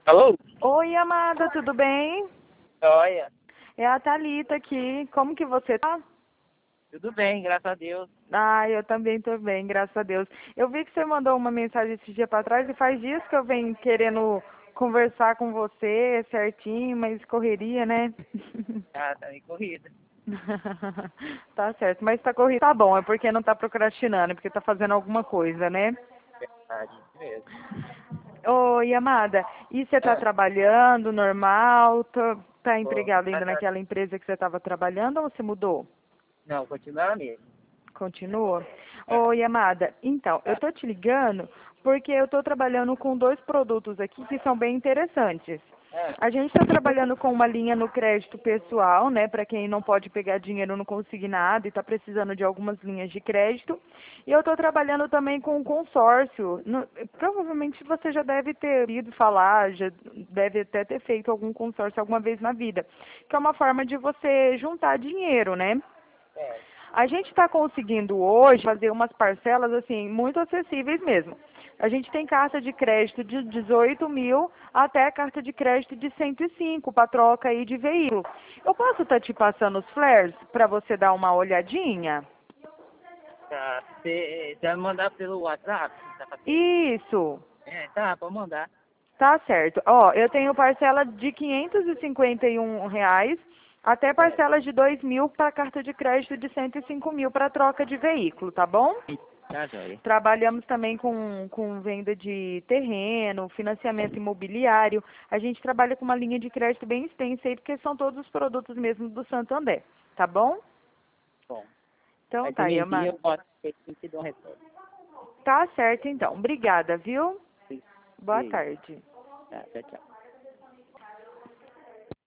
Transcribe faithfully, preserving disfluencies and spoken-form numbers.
Alô? Oi, amada, tudo bem? Olha, É a Thalita aqui. Como que você tá? tudo bem, graças a Deus. Ah, eu também tô bem, graças a Deus. Eu vi que você mandou uma mensagem esse dia pra trás e faz dias que eu venho querendo conversar com você certinho, mas correria, né? Ah, tá meio corrida. Tá certo, mas tá corrido. Tá bom, é porque não tá procrastinando, é porque tá fazendo alguma coisa, né? Verdade, isso mesmo. Oi, amada, e você tá Ah, trabalhando normal? Tá, tá pô, empregado tá, ainda tá. naquela empresa que você tava trabalhando ou você mudou? Não, continua mesmo. Continua? Ah, Oi, amada. Então, eu ah, tô te ligando porque eu tô trabalhando com dois produtos aqui que são bem interessantes. ah, A gente está trabalhando com uma linha no crédito pessoal, né, para quem não pode pegar dinheiro no consignado e está precisando de algumas linhas de crédito. E eu estou trabalhando também com um consórcio. No- provavelmente você já deve ter ouvido falar, já deve até ter feito algum consórcio alguma vez na vida, que é uma forma de você juntar dinheiro, né? é. A gente está conseguindo hoje fazer umas parcelas assim muito acessíveis mesmo. A gente tem carta de crédito de dezoito mil até carta de crédito de cento e cinco para troca aí de veículo. Eu posso estar te passando os flares para você dar uma olhadinha? Tá, você vai mandar pelo WhatsApp? Tá fazendo? Isso, É, tá, pode mandar. tá certo. Ó, eu tenho parcela de quinhentos e cinquenta e um reais até É, parcelas de dois mil para carta de crédito de cento e cinco mil para troca de veículo, tá bom? tá joia. Trabalhamos também com, com venda de terreno, financiamento imobiliário. A gente trabalha com uma linha de crédito bem extensa aí, porque são todos os produtos mesmo do Santander, tá bom? Bom, Então aí você tá, me envia, Yama. eu posso te dar uma resposta. Tá certo então. Obrigada, viu? E Boa aí? tarde. Tá, tchau, tchau.